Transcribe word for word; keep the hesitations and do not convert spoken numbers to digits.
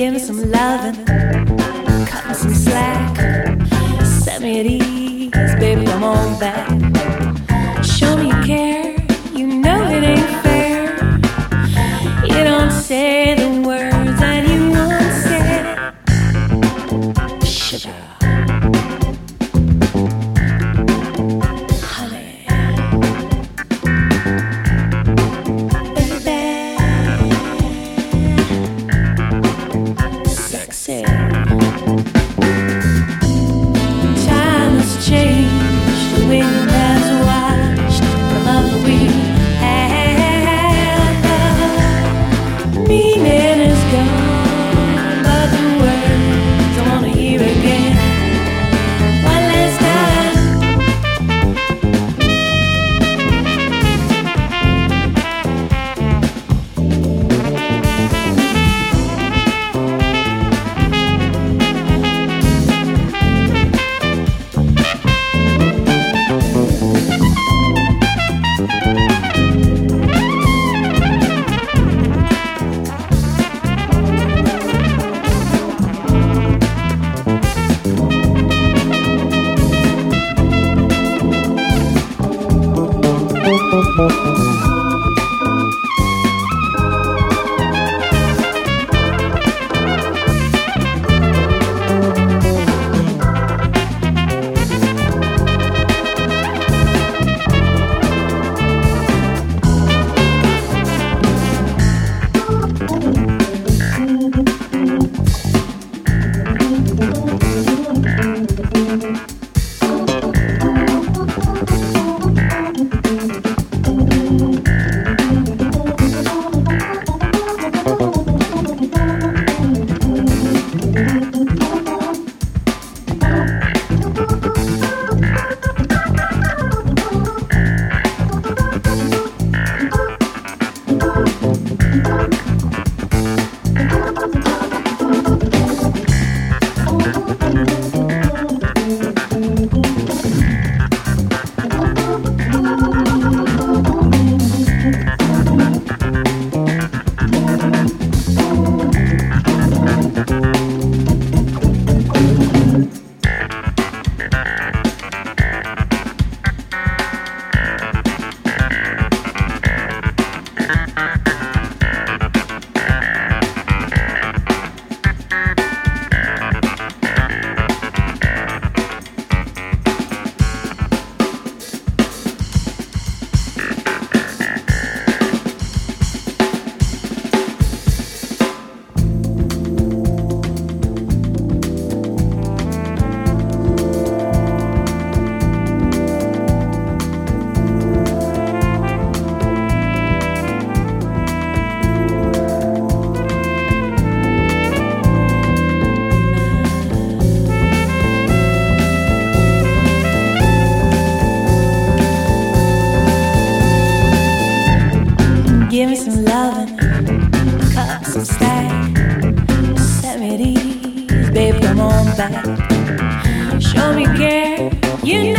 Give me some loving, cut me some slack, set me at ease, baby, come on back. Show me you care, you know it ain't fair. You don't say the words that you once said. Sugar, honey, baby, sexy. Time has changed, the wind has washed the love that we had. The meaning is gone, but the words I wanna hear again. One last time. Give me some loving, cut some slack, set me at ease, baby, come on back. Show me care, you know.